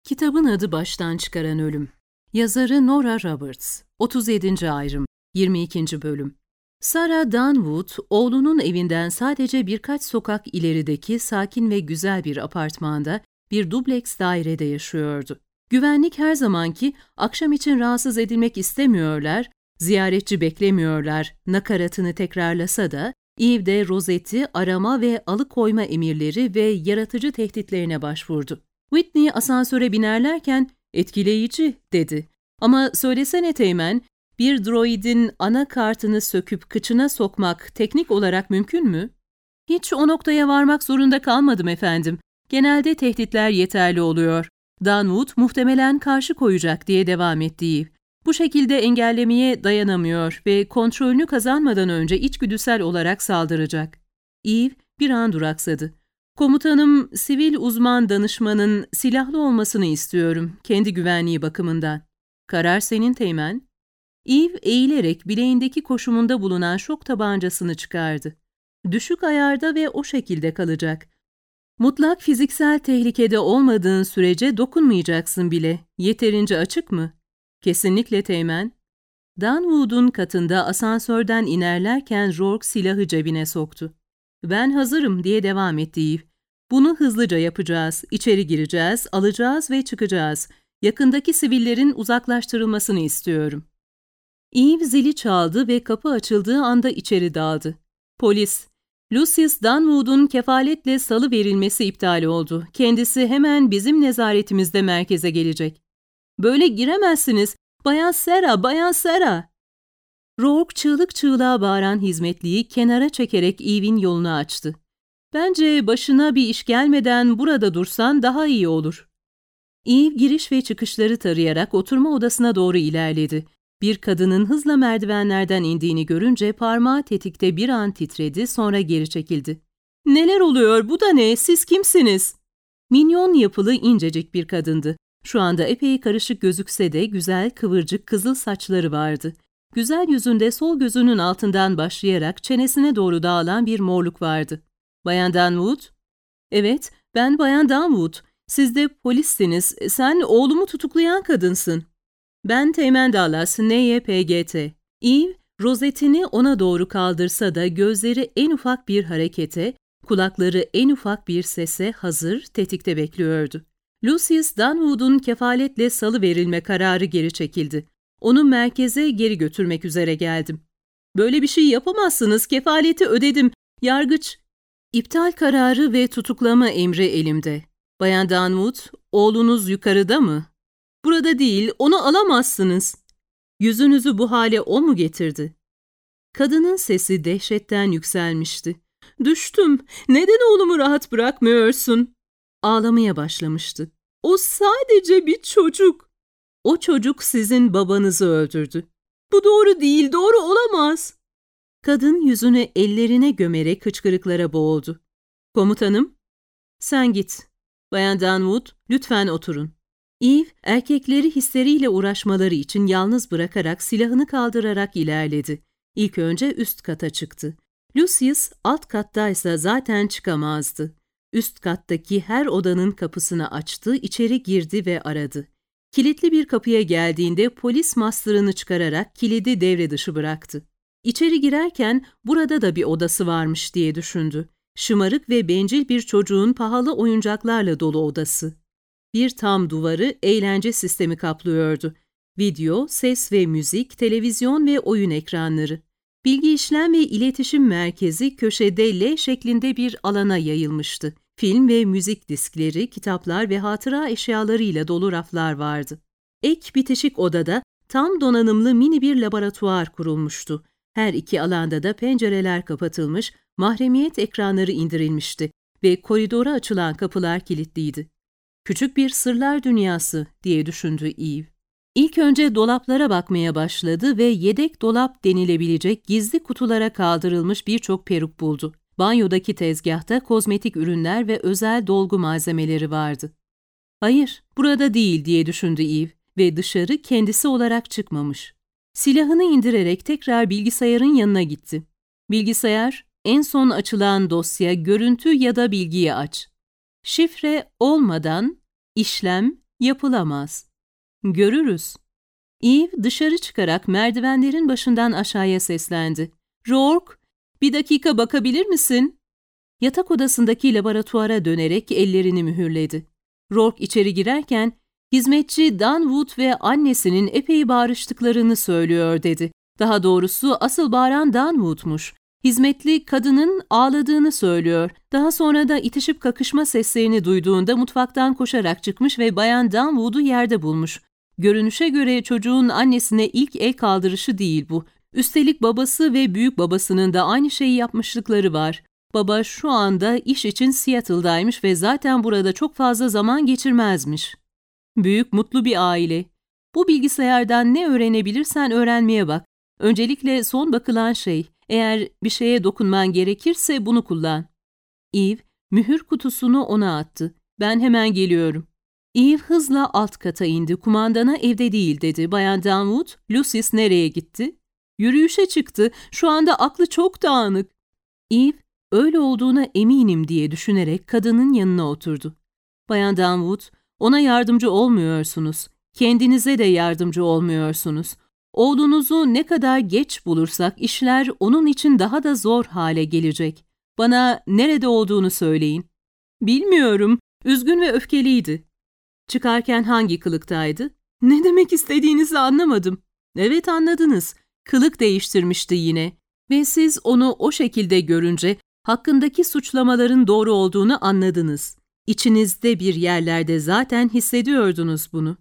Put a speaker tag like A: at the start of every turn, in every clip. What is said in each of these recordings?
A: Kitabın adı Baştan Çıkaran Ölüm. Yazarı Nora Roberts. 37. Ayrım. 22. Bölüm. Sarah Dunwood, oğlunun evinden sadece birkaç sokak ilerideki sakin ve güzel bir apartmanda, bir dubleks dairede yaşıyordu. Güvenlik her zamanki akşam için rahatsız edilmek istemiyorlar, ziyaretçi beklemiyorlar nakaratını tekrarlasa da, Eve de rozeti, arama ve alıkoyma emirleri ve yaratıcı tehditlerine başvurdu. Whitney asansöre binerlerken "Etkileyici," dedi. "Ama söylesene Teğmen, bir droidin anakartını söküp kıçına sokmak teknik olarak mümkün mü?" "Hiç o noktaya varmak zorunda kalmadım efendim. Genelde tehditler yeterli oluyor. Dunwood muhtemelen karşı koyacak," diye devam etti Eve. "Bu şekilde engellemeye dayanamıyor ve kontrolünü kazanmadan önce içgüdüsel olarak saldıracak." Eve bir an duraksadı. "Komutanım, sivil uzman danışmanın silahlı olmasını istiyorum, kendi güvenliği bakımından." "Karar senin Teğmen." Eve eğilerek bileğindeki koşumunda bulunan şok tabancasını çıkardı. "Düşük ayarda ve o şekilde kalacak. Mutlak fiziksel tehlikede olmadığın sürece dokunmayacaksın bile. Yeterince açık mı?" "Kesinlikle Teğmen." Dunwood'un katında asansörden inerlerken Rourke silahı cebine soktu. "Ben hazırım," diye devam etti Eve. "Bunu hızlıca yapacağız. İçeri gireceğiz, alacağız ve çıkacağız. Yakındaki sivillerin uzaklaştırılmasını istiyorum." Eve zili çaldı ve kapı açıldığı anda içeri daldı. "Polis. Lucius Dunwood'un kefaletle salı verilmesi iptal oldu. Kendisi hemen bizim nezaretimizde merkeze gelecek." "Böyle giremezsiniz. Bayan Sarah, Bayan Sarah!" Rourke çığlık çığlığa bağıran hizmetliyi kenara çekerek Eve'in yolunu açtı. "Bence başına bir iş gelmeden burada dursan daha iyi olur." Eve giriş ve çıkışları tarayarak oturma odasına doğru ilerledi. Bir kadının hızla merdivenlerden indiğini görünce parmağı tetikte bir an titredi, sonra geri çekildi. "Neler oluyor? Bu da ne? Siz kimsiniz?" Minyon yapılı incecik bir kadındı. Şu anda epey karışık gözükse de güzel, kıvırcık kızıl saçları vardı. Güzel yüzünde sol gözünün altından başlayarak çenesine doğru dağılan bir morluk vardı. "Bayan Dunwood?" "Evet, ben Bayan Dunwood. Siz de polissiniz. Sen oğlumu tutuklayan kadınsın." "Ben Teğmen Dallas, NYPGT." Eve, rozetini ona doğru kaldırsa da gözleri en ufak bir harekete, kulakları en ufak bir sese hazır, tetikte bekliyordu. Lucius Dunwood'un kefaletle salı verilme kararı geri çekildi. "Onu merkeze geri götürmek üzere geldim." "Böyle bir şey yapamazsınız, kefaleti ödedim. Yargıç..." "İptal kararı ve tutuklama emri elimde. Bayan Dunwood, oğlunuz yukarıda mı?" "Burada değil, onu alamazsınız." "Yüzünüzü bu hale o mu getirdi?" Kadının sesi dehşetten yükselmişti. "Düştüm. Neden oğlumu rahat bırakmıyorsun?" Ağlamaya başlamıştı. "O sadece bir çocuk." "O çocuk sizin babanızı öldürdü." "Bu doğru değil, doğru olamaz." Kadın yüzünü ellerine gömerek hıçkırıklara boğuldu. "Komutanım." "Sen git. Bayan Dunwood, lütfen oturun." Eve, erkekleri hisleriyle uğraşmaları için yalnız bırakarak silahını kaldırarak ilerledi. İlk önce üst kata çıktı. Lucius alt kattaysa zaten çıkamazdı. Üst kattaki her odanın kapısını açtı, içeri girdi ve aradı. Kilitli bir kapıya geldiğinde polis mastırını çıkararak kilidi devre dışı bıraktı. İçeri girerken burada da bir odası varmış diye düşündü. Şımarık ve bencil bir çocuğun pahalı oyuncaklarla dolu odası. Bir tam duvarı eğlence sistemi kaplıyordu. Video, ses ve müzik, televizyon ve oyun ekranları. Bilgi işlem ve iletişim merkezi köşede L şeklinde bir alana yayılmıştı. Film ve müzik diskleri, kitaplar ve hatıra eşyalarıyla dolu raflar vardı. Ek bitişik odada tam donanımlı mini bir laboratuvar kurulmuştu. Her iki alanda da pencereler kapatılmış, mahremiyet ekranları indirilmişti ve koridora açılan kapılar kilitliydi. "Küçük bir sırlar dünyası," diye düşündü Eve. İlk önce dolaplara bakmaya başladı ve yedek dolap denilebilecek gizli kutulara kaldırılmış birçok peruk buldu. Banyodaki tezgahta kozmetik ürünler ve özel dolgu malzemeleri vardı. "Hayır, burada değil," diye düşündü Eve ve dışarı kendisi olarak çıkmamış. Silahını indirerek tekrar bilgisayarın yanına gitti. "Bilgisayar, en son açılan dosya, görüntü ya da bilgiyi aç." Şifre olmadan işlem Yapılamaz. Görürüz. Eve dışarı çıkarak merdivenlerin başından aşağıya seslendi. Rourke, bir dakika bakabilir misin? Yatak odasındaki laboratuvara dönerek ellerini mühürledi. Rourke içeri girerken, hizmetçi Dunwood ve annesinin epey bağırıştıklarını söylüyor dedi. Daha doğrusu asıl bağıran Dunwood'muş. Hizmetli kadının ağladığını söylüyor. Daha sonra da itişip kakışma seslerini duyduğunda mutfaktan koşarak çıkmış ve Bayan Dunwood'u yerde bulmuş. Görünüşe göre çocuğun annesine ilk el kaldırışı değil bu. Üstelik babası ve büyük babasının da aynı şeyi yapmışlıkları var. Baba şu anda iş için Seattle'daymış ve zaten burada çok fazla zaman geçirmezmiş. Büyük, mutlu bir aile. Bu bilgisayardan ne öğrenebilirsen öğrenmeye bak. Öncelikle son bakılan şey. Eğer bir şeye dokunman gerekirse bunu kullan. Eve, mühür kutusunu ona attı. Ben hemen geliyorum. Eve hızla alt kata indi. Kumandana evde değil dedi. Bayan Dunwood, Lucius nereye gitti? Yürüyüşe çıktı. Şu anda aklı çok dağınık. Eve, öyle olduğuna eminim diye düşünerek kadının yanına oturdu. Bayan Dunwood, ona yardımcı olmuyorsunuz. Kendinize de yardımcı olmuyorsunuz. Oğlunuzu ne kadar geç bulursak işler onun için daha da zor hale gelecek. Bana nerede olduğunu söyleyin. Bilmiyorum. Üzgün ve öfkeliydi. Çıkarken hangi kılıktaydı? Ne demek istediğinizi anlamadım. Evet, anladınız. Kılık değiştirmişti yine. Ve siz onu o şekilde görünce hakkındaki suçlamaların doğru olduğunu anladınız. İçinizde bir yerlerde zaten hissediyordunuz bunu.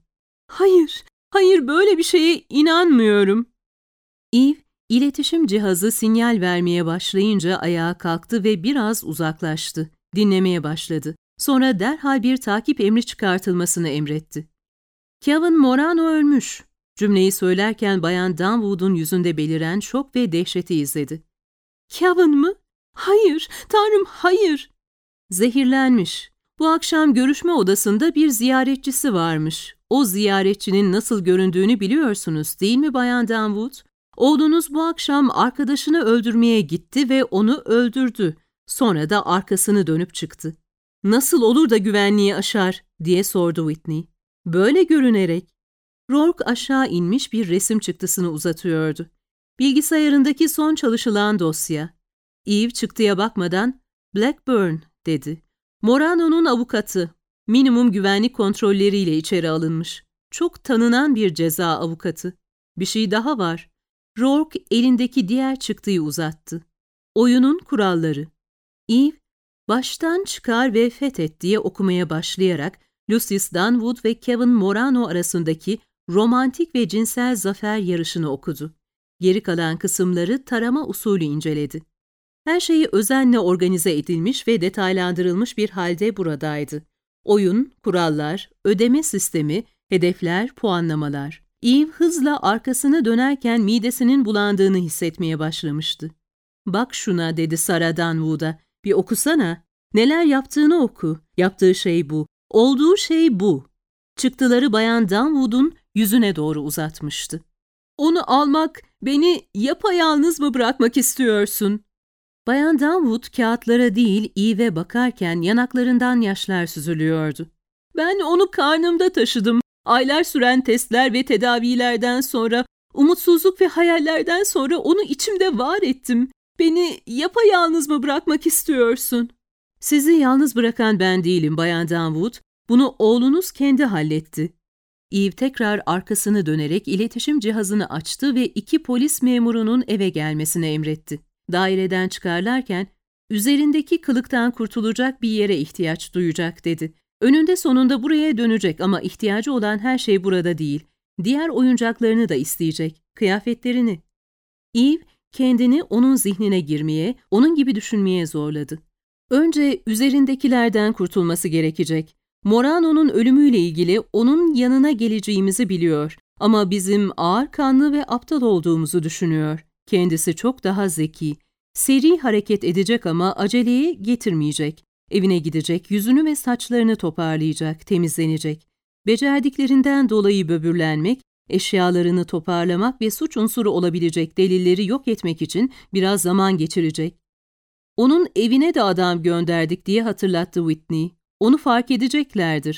A: Hayır böyle bir şeye inanmıyorum. Eve, iletişim cihazı sinyal vermeye başlayınca ayağa kalktı ve biraz uzaklaştı. Dinlemeye başladı. Sonra derhal bir takip emri çıkartılmasını emretti. Kevin Morano ölmüş. Cümleyi söylerken Bayan Dunwood'un yüzünde beliren şok ve dehşeti izledi. Kevin mı? Hayır, Tanrım hayır. Zehirlenmiş. Bu akşam görüşme odasında bir ziyaretçisi varmış. O ziyaretçinin nasıl göründüğünü biliyorsunuz değil mi Bayan Dunwood? Oğlunuz bu akşam arkadaşını öldürmeye gitti ve onu öldürdü. Sonra da arkasını dönüp çıktı. Nasıl olur da güvenliği aşar diye sordu Whitney. Böyle görünerek. Rourke aşağı inmiş bir resim çıktısını uzatıyordu. Bilgisayarındaki son çalışılan dosya. Eve çıktıya bakmadan Blackburn dedi. Morano'nun avukatı. Minimum güvenlik kontrolleriyle içeri alınmış. Çok tanınan bir ceza avukatı. Bir şey daha var. Rourke elindeki diğer çıktıyı uzattı. Oyunun kuralları. Eve, baştan çıkar ve fethet diye okumaya başlayarak Lucius Dunwood ve Kevin Morano arasındaki romantik ve cinsel zafer yarışını okudu. Geri kalan kısımları tarama usulü inceledi. Her şeyi özenle organize edilmiş ve detaylandırılmış bir halde buradaydı. Oyun, kurallar, ödeme sistemi, hedefler, puanlamalar. Eve hızla arkasını dönerken midesinin bulandığını hissetmeye başlamıştı. "Bak şuna," dedi Sarah Dunwood'a. "Bir okusana. Neler yaptığını oku. Yaptığı şey bu. Olduğu şey bu." Çıktıları Bayan Dunwood'un yüzüne doğru uzatmıştı. "Onu almak, beni yapayalnız mı bırakmak istiyorsun?" Bayan Dunwood kağıtlara değil Eve'e bakarken yanaklarından yaşlar süzülüyordu. "Ben onu karnımda taşıdım. Aylar süren testler ve tedavilerden sonra, umutsuzluk ve hayallerden sonra onu içimde var ettim. Beni yapayalnız mı bırakmak istiyorsun?" "Sizi yalnız bırakan ben değilim Bayan Dunwood. Bunu oğlunuz kendi halletti." Eve tekrar arkasını dönerek iletişim cihazını açtı ve 2 polis memurunun eve gelmesini emretti. Daireden çıkarlarken, "Üzerindeki kılıktan kurtulacak bir yere ihtiyaç duyacak," dedi. "Önünde sonunda buraya dönecek ama ihtiyacı olan her şey burada değil. Diğer oyuncaklarını da isteyecek, kıyafetlerini." Eve, kendini onun zihnine girmeye, onun gibi düşünmeye zorladı. Önce üzerindekilerden kurtulması gerekecek. Morano'nun ölümüyle ilgili onun yanına geleceğimizi biliyor ama bizim ağır kanlı ve aptal olduğumuzu düşünüyor. Kendisi çok daha zeki. Seri hareket edecek ama aceleyi getirmeyecek. Evine gidecek, yüzünü ve saçlarını toparlayacak, temizlenecek. Becerdiklerinden dolayı böbürlenmek, eşyalarını toparlamak ve suç unsuru olabilecek delilleri yok etmek için biraz zaman geçirecek. "Onun evine de adam gönderdik," diye hatırlattı Whitney. "Onu fark edeceklerdir."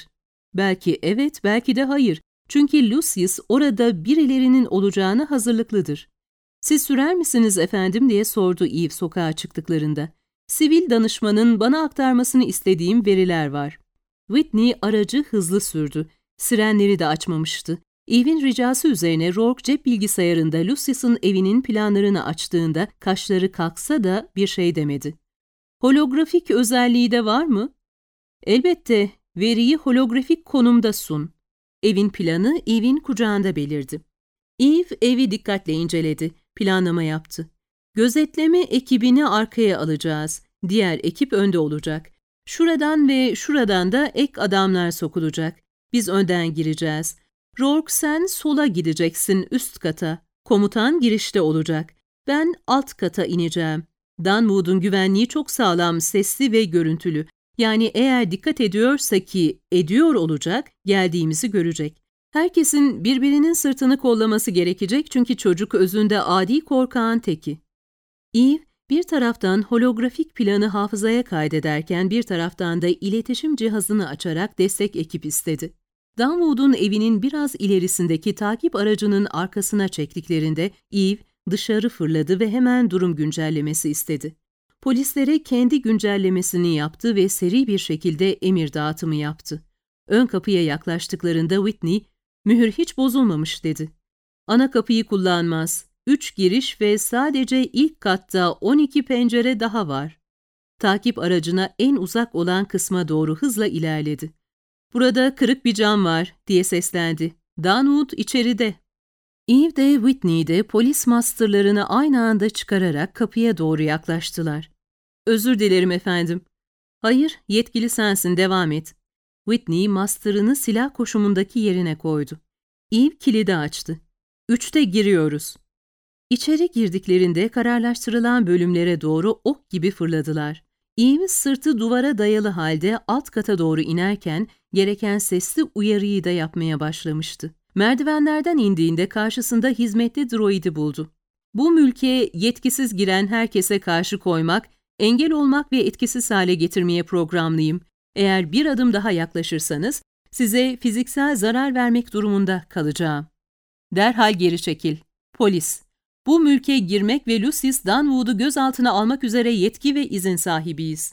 A: Belki evet, belki de hayır. Çünkü Lucius orada birilerinin olacağına hazırlıklıdır. "Siz sürer misiniz efendim?" diye sordu Eve sokağa çıktıklarında. "Sivil danışmanın bana aktarmasını istediğim veriler var." Whitney aracı hızlı sürdü. Sirenleri de açmamıştı. Eve'in ricası üzerine Rourke cep bilgisayarında Lucius'un evinin planlarını açtığında kaşları kalksa da bir şey demedi. "Holografik özelliği de var mı?" "Elbette, veriyi holografik konumda sun." Evin planı Eve'in kucağında belirdi. Eve evi dikkatle inceledi, planlama yaptı. "Gözetleme ekibini arkaya alacağız. Diğer ekip önde olacak. Şuradan ve şuradan da ek adamlar sokulacak. Biz önden gireceğiz. Rourke, sen sola gideceksin, üst kata. Komutan girişte olacak. Ben alt kata ineceğim. Dunwood'un güvenliği çok sağlam, sesli ve görüntülü. Yani eğer dikkat ediyorsa ki ediyor olacak, geldiğimizi görecek. Herkesin birbirinin sırtını kollaması gerekecek çünkü çocuk özünde adi korkağın teki." Eve bir taraftan holografik planı hafızaya kaydederken bir taraftan da iletişim cihazını açarak destek ekip istedi. Dunwood'un evinin biraz ilerisindeki takip aracının arkasına çektiklerinde Eve dışarı fırladı ve hemen durum güncellemesi istedi. Polislere kendi güncellemesini yaptı ve seri bir şekilde emir dağıtımı yaptı. Ön kapıya yaklaştıklarında Whitney, "Mühür hiç bozulmamış." dedi. "Ana kapıyı kullanmaz. 3 giriş ve sadece ilk katta 12 pencere daha var." Takip aracına en uzak olan kısma doğru hızla ilerledi. "Burada kırık bir cam var." diye seslendi. "Dunwood içeride." Eve de Whitney de polis masterlarını aynı anda çıkararak kapıya doğru yaklaştılar. "Özür dilerim efendim." "Hayır, yetkili sensin, devam et." Whitney masterını silah koşumundaki yerine koydu. Eve kilidi açtı. "3'te giriyoruz." İçeri girdiklerinde kararlaştırılan bölümlere doğru ok gibi fırladılar. Eve sırtı duvara dayalı halde alt kata doğru inerken gereken sesli uyarıyı da yapmaya başlamıştı. Merdivenlerden indiğinde karşısında hizmetli droidi buldu. "Bu mülke yetkisiz giren herkese karşı koymak, engel olmak ve etkisiz hale getirmeye programlıyım. Eğer bir adım daha yaklaşırsanız size fiziksel zarar vermek durumunda kalacağım. Derhal geri çekil. Polis. Bu mülke girmek ve Lucius Dunwood'u gözaltına almak üzere yetki ve izin sahibiyiz."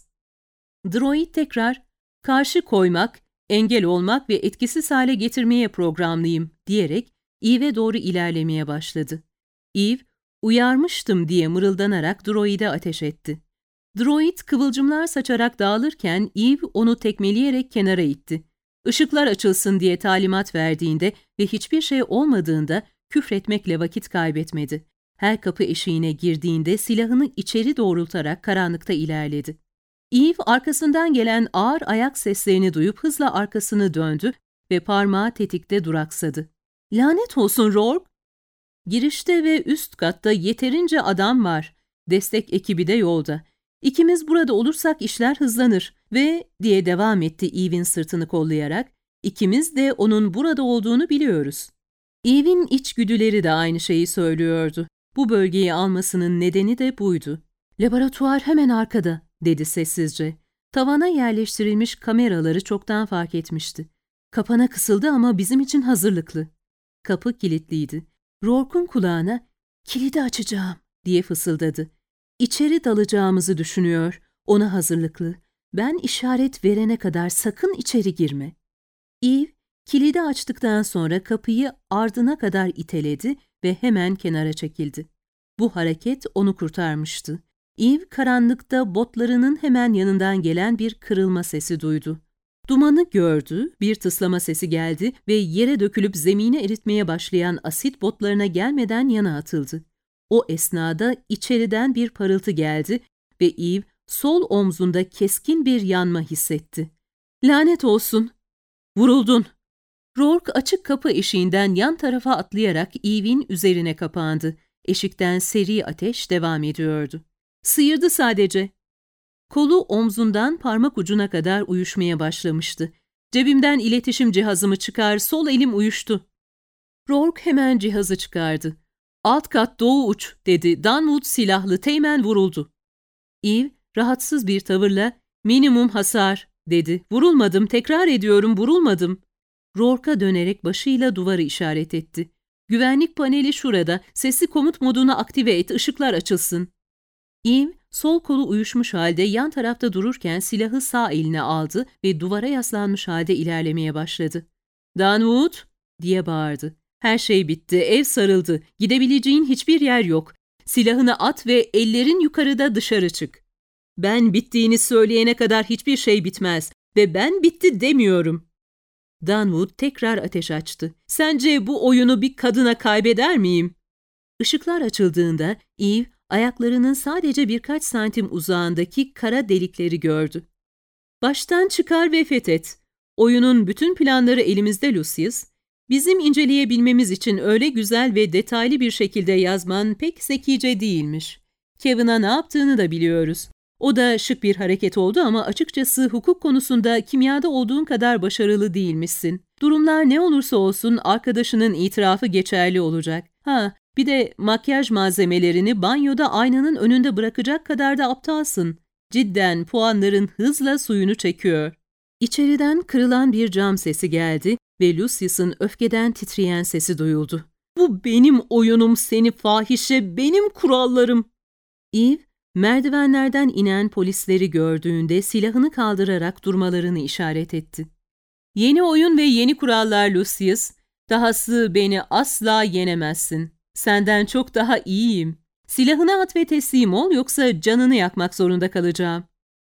A: Droid tekrar, "Karşı koymak, engel olmak ve etkisiz hale getirmeye programlıyım." diyerek Eve'e doğru ilerlemeye başladı. Eve, "Uyarmıştım." diye mırıldanarak droide ateş etti. Droid kıvılcımlar saçarak dağılırken Eve onu tekmeleyerek kenara itti. Işıklar açılsın diye talimat verdiğinde ve hiçbir şey olmadığında küfretmekle vakit kaybetmedi. Her kapı eşiğine girdiğinde silahını içeri doğrultarak karanlıkta ilerledi. Eve arkasından gelen ağır ayak seslerini duyup hızla arkasını döndü ve parmağı tetikte duraksadı. "Lanet olsun Rourke!" "Girişte ve üst katta yeterince adam var. Destek ekibi de yolda. İkimiz burada olursak işler hızlanır ve" diye devam etti Eve'in sırtını kollayarak, "ikimiz de onun burada olduğunu biliyoruz." Eve'in içgüdüleri de aynı şeyi söylüyordu. Bu bölgeyi almasının nedeni de buydu. "Laboratuvar hemen arkada." dedi sessizce. Tavana yerleştirilmiş kameraları çoktan fark etmişti. "Kapana kısıldı ama bizim için hazırlıklı." Kapı kilitliydi. Rourke'un kulağına "Kilidi açacağım." diye fısıldadı. "İçeri dalacağımızı düşünüyor. Ona hazırlıklı. Ben işaret verene kadar sakın içeri girme." Eve, kilidi açtıktan sonra kapıyı ardına kadar iteledi ve hemen kenara çekildi. Bu hareket onu kurtarmıştı. Eve karanlıkta botlarının hemen yanından gelen bir kırılma sesi duydu. Dumanı gördü, bir tıslama sesi geldi ve yere dökülüp zemine eritmeye başlayan asit botlarına gelmeden yana atıldı. O esnada içeriden bir parıltı geldi ve Eve sol omzunda keskin bir yanma hissetti. "Lanet olsun!" "Vuruldun!" Rourke açık kapı eşiğinden yan tarafa atlayarak Eve'in üzerine kapandı. Eşikten seri ateş devam ediyordu. "Sıyırdı sadece." Kolu omzundan parmak ucuna kadar uyuşmaya başlamıştı. "Cebimden iletişim cihazımı çıkar, sol elim uyuştu." Rourke hemen cihazı çıkardı. "Alt kat doğu uç," dedi. "Dunwood silahlı, teğmen vuruldu." Eve rahatsız bir tavırla "Minimum hasar," dedi. Vurulmadım, tekrar ediyorum, vurulmadım. Rourke'a dönerek başıyla duvarı işaret etti. Güvenlik paneli şurada, sesli komut modunu aktive et, ışıklar açılsın. Eve, sol kolu uyuşmuş halde yan tarafta dururken silahı sağ eline aldı ve duvara yaslanmış halde ilerlemeye başladı. "Danwood!" diye bağırdı. "Her şey bitti, ev sarıldı, gidebileceğin hiçbir yer yok. Silahını at ve ellerin yukarıda dışarı çık. Ben bittiğini söyleyene kadar hiçbir şey bitmez ve ben bitti demiyorum." Danwood tekrar ateş açtı. "Sence bu oyunu bir kadına kaybeder miyim?" Işıklar açıldığında Eve, ayaklarının sadece birkaç santim uzağındaki kara delikleri gördü. "Baştan çıkar ve fethet. Oyunun bütün planları elimizde Lucius. Bizim inceleyebilmemiz için öyle güzel ve detaylı bir şekilde yazman pek zekice değilmiş. Kevin'a ne yaptığını da biliyoruz. O da şık bir hareket oldu ama açıkçası hukuk konusunda kimyada olduğun kadar başarılı değilmişsin. Durumlar ne olursa olsun arkadaşının itirafı geçerli olacak. Bir de makyaj malzemelerini banyoda aynanın önünde bırakacak kadar da aptalsın. Cidden puanların hızla suyunu çekiyor." İçeriden kırılan bir cam sesi geldi ve Lucius'ın öfkeden titreyen sesi duyuldu. "Bu benim oyunum seni fahişe, benim kurallarım." Eve, merdivenlerden inen polisleri gördüğünde silahını kaldırarak durmalarını işaret etti. "Yeni oyun ve yeni kurallar Lucius. Dahası beni asla yenemezsin. Senden çok daha iyiyim. Silahını at ve teslim ol yoksa canını yakmak zorunda kalacağım."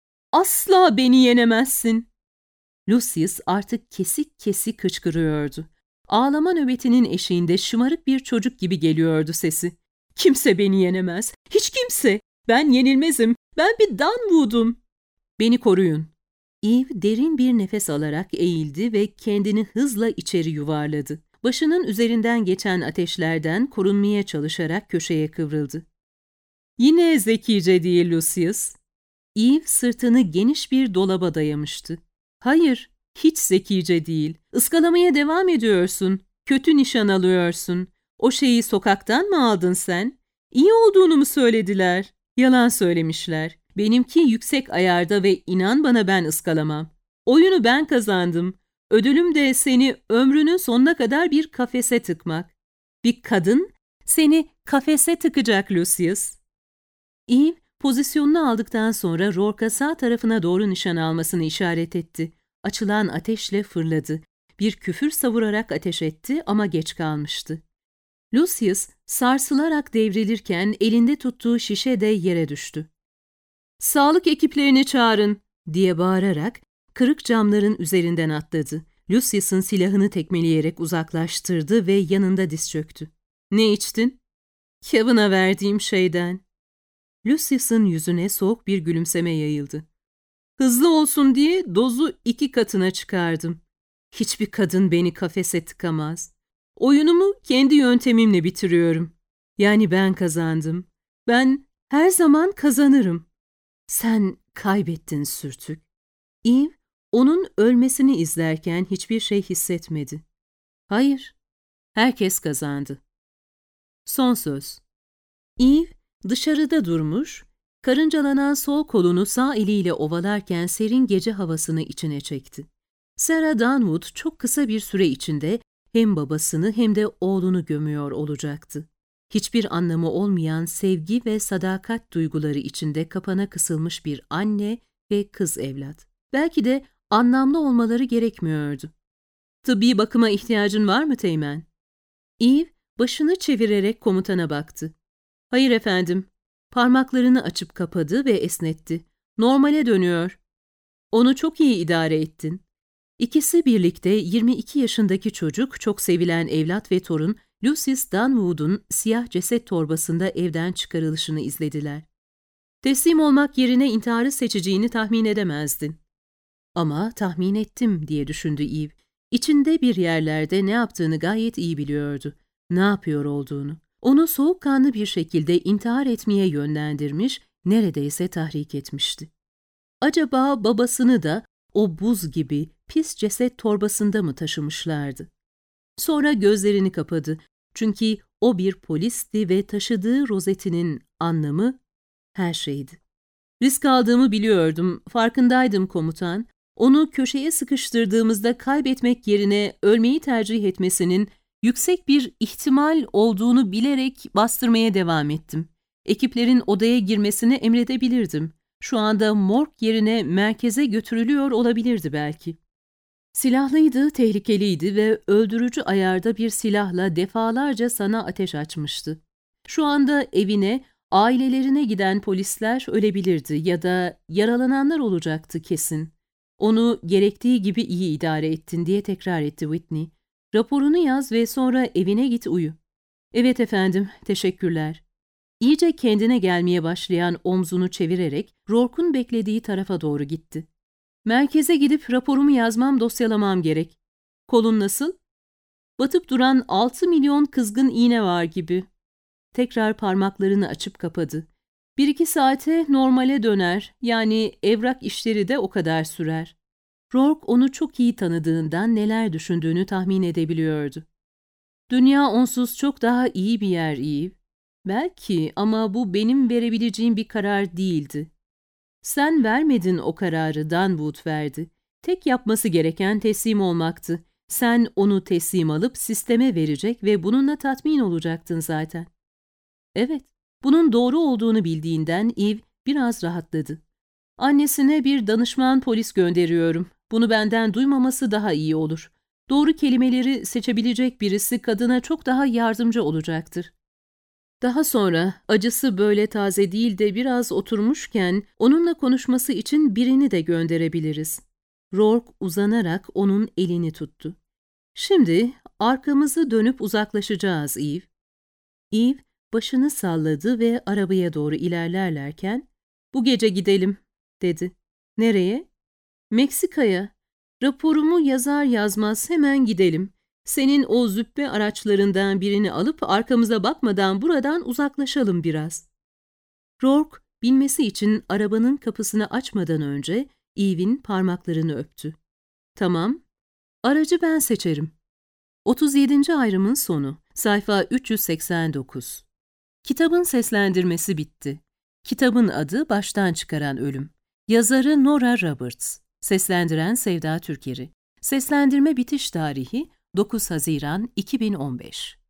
A: "Asla beni yenemezsin." Lucius artık kesik kesik hıçkırıyordu. Ağlama nöbetinin eşiğinde şımarık bir çocuk gibi geliyordu sesi. "Kimse beni yenemez. Hiç kimse. Ben yenilmezim. Ben bir Danwood'um." "Beni koruyun." Eve derin bir nefes alarak eğildi ve kendini hızla içeri yuvarladı. Başının üzerinden geçen ateşlerden korunmaya çalışarak köşeye kıvrıldı. "Yine zekice değil Lucius." Eve sırtını geniş bir dolaba dayamıştı. "Hayır, hiç zekice değil. Iskalamaya devam ediyorsun. Kötü nişan alıyorsun. O şeyi sokaktan mı aldın sen? İyi olduğunu mu söylediler? Yalan söylemişler. Benimki yüksek ayarda ve inan bana ben ıskalamam. Oyunu ben kazandım. Ödülüm de seni ömrünün sonuna kadar bir kafese tıkmak. Bir kadın seni kafese tıkacak Lucius." Eve, pozisyonunu aldıktan sonra Rourke'a sağ tarafına doğru nişan almasını işaret etti. Açılan ateşle fırladı. Bir küfür savurarak ateş etti ama geç kalmıştı. Lucius sarsılarak devrilirken elinde tuttuğu şişe de yere düştü. "Sağlık ekiplerini çağırın!" diye bağırarak kırık camların üzerinden atladı. Lucius'un silahını tekmeleyerek uzaklaştırdı ve yanında diz çöktü. "Ne içtin?" "Kevin'a verdiğim şeyden." Lucius'un yüzüne soğuk bir gülümseme yayıldı. "Hızlı olsun diye dozu 2 katına çıkardım. Hiçbir kadın beni kafese tıkamaz. Oyunumu kendi yöntemimle bitiriyorum. Yani ben kazandım. Ben her zaman kazanırım. Sen kaybettin sürtük." Eve, onun ölmesini izlerken hiçbir şey hissetmedi. Hayır, herkes kazandı. Son söz. Eve, dışarıda durmuş, karıncalanan sol kolunu sağ eliyle ovalarken serin gece havasını içine çekti. Sarah Danwood çok kısa bir süre içinde hem babasını hem de oğlunu gömüyor olacaktı. Hiçbir anlamı olmayan sevgi ve sadakat duyguları içinde kapana kısılmış bir anne ve kız evlat. Belki de anlamlı olmaları gerekmiyordu. "Tıbbi bakıma ihtiyacın var mı Teğmen?" Eve başını çevirerek komutana baktı. "Hayır efendim." Parmaklarını açıp kapadı ve esnetti. "Normale dönüyor." "Onu çok iyi idare ettin." İkisi birlikte 22 yaşındaki çocuk, çok sevilen evlat ve torun Lucius Danwood'un siyah ceset torbasında evden çıkarılışını izlediler. "Teslim olmak yerine intiharı seçeceğini tahmin edemezdin." "Ama tahmin ettim," diye düşündü Eve. İçinde bir yerlerde ne yaptığını gayet iyi biliyordu. Ne yapıyor olduğunu. Onu soğukkanlı bir şekilde intihar etmeye yönlendirmiş, neredeyse tahrik etmişti. Acaba babasını da o buz gibi pis ceset torbasında mı taşımışlardı? Sonra gözlerini kapadı. Çünkü o bir polisti ve taşıdığı rozetinin anlamı her şeydi. "Risk aldığımı biliyordum, farkındaydım komutan. Onu köşeye sıkıştırdığımızda kaybetmek yerine ölmeyi tercih etmesinin yüksek bir ihtimal olduğunu bilerek bastırmaya devam ettim. Ekiplerin odaya girmesini emredebilirdim. Şu anda morg yerine merkeze götürülüyor olabilirdi belki. Silahlıydı, tehlikeliydi ve öldürücü ayarda bir silahla defalarca sana ateş açmıştı. Şu anda evine, ailelerine giden polisler ölebilirdi ya da yaralananlar olacaktı kesin. Onu gerektiği gibi iyi idare ettin diye tekrar etti Whitney. Raporunu yaz ve sonra evine git uyu. Evet efendim, teşekkürler. İyice kendine gelmeye başlayan omzunu çevirerek Rourke'un beklediği tarafa doğru gitti. Merkeze gidip raporumu yazmam, dosyalamam gerek. Kolun nasıl? Batıp duran 6 milyon kızgın iğne var gibi. Tekrar parmaklarını açıp kapadı. 1-2 saate normale döner, yani evrak işleri de o kadar sürer. Rourke onu çok iyi tanıdığından neler düşündüğünü tahmin edebiliyordu. Dünya onsuz çok daha iyi bir yer Eve. Belki, ama bu benim verebileceğim bir karar değildi. Sen vermedin o kararı, Dunwood verdi. Tek yapması gereken teslim olmaktı. Sen onu teslim alıp sisteme verecek ve bununla tatmin olacaktın zaten. Evet, bunun doğru olduğunu bildiğinden Eve biraz rahatladı. Annesine bir danışman polis gönderiyorum. Bunu benden duymaması daha iyi olur. Doğru kelimeleri seçebilecek birisi kadına çok daha yardımcı olacaktır. Daha sonra acısı böyle taze değil de biraz oturmuşken onunla konuşması için birini de gönderebiliriz. Rourke uzanarak onun elini tuttu. Şimdi arkamızı dönüp uzaklaşacağız Eve. Eve başını salladı ve arabaya doğru ilerlerlerken "Bu gece gidelim," dedi. "Nereye?" "Meksika'ya. Raporumu yazar yazmaz hemen gidelim. Senin o züppe araçlarından birini alıp arkamıza bakmadan buradan uzaklaşalım biraz." Rourke, bilmesi için arabanın kapısını açmadan önce Eve'in parmaklarını öptü. "Tamam, aracı ben seçerim." 37. ayrımın sonu. Sayfa 389. Kitabın seslendirmesi bitti. Kitabın adı Baştan Çıkaran Ölüm. Yazarı Nora Roberts. Seslendiren Sevda Türkeri. Seslendirme bitiş tarihi 9 Haziran 2015.